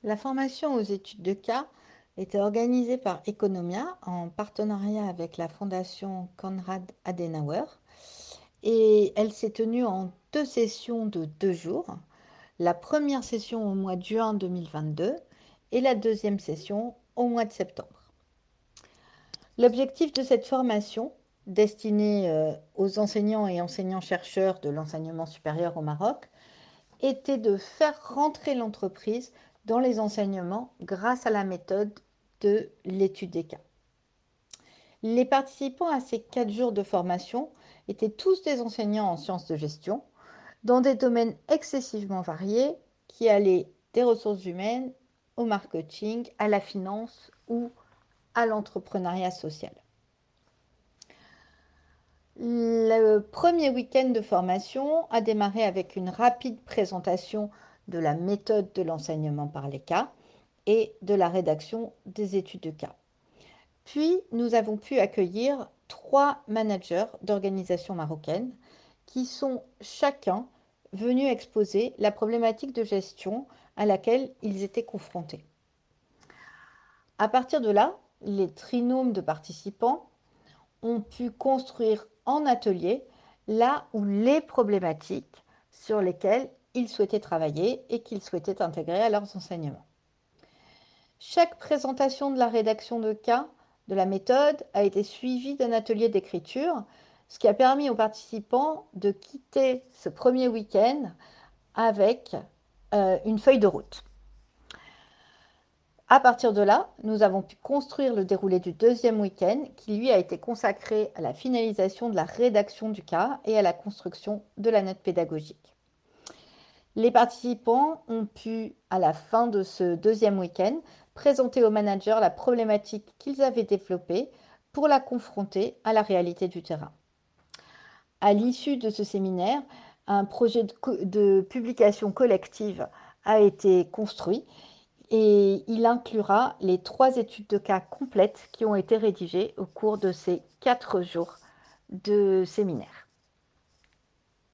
La formation aux études de cas était organisée par Economia en partenariat avec la fondation Konrad Adenauer et elle s'est tenue en deux sessions de 2 jours. La première session au mois de juin 2022 et la deuxième session au mois de septembre. L'objectif de cette formation, destinée aux enseignants et enseignants-chercheurs de l'enseignement supérieur au Maroc, était de faire rentrer l'entreprise dans les enseignements grâce à la méthode de l'étude des cas. Les participants à ces 4 jours de formation étaient tous des enseignants en sciences de gestion dans des domaines excessivement variés qui allaient des ressources humaines au marketing, à la finance ou à l'entrepreneuriat social. Le premier week-end de formation a démarré avec une rapide présentation de la méthode de l'enseignement par les cas et de la rédaction des études de cas. Puis, nous avons pu accueillir 3 managers d'organisations marocaines qui sont chacun venus exposer la problématique de gestion à laquelle ils étaient confrontés. À partir de là, les trinômes de participants ont pu construire en atelier là où les problématiques sur lesquelles ils souhaitaient travailler et qu'ils souhaitaient intégrer à leurs enseignements. Chaque présentation de la rédaction de cas, de la méthode, a été suivie d'un atelier d'écriture, ce qui a permis aux participants de quitter ce premier week-end avec une feuille de route. À partir de là, nous avons pu construire le déroulé du deuxième week-end qui, lui, a été consacré à la finalisation de la rédaction du cas et à la construction de la note pédagogique. Les participants ont pu, à la fin de ce deuxième week-end, présenter aux managers la problématique qu'ils avaient développée pour la confronter à la réalité du terrain. À l'issue de ce séminaire, un projet de publication collective a été construit et il inclura les 3 études de cas complètes qui ont été rédigées au cours de ces 4 jours de séminaire.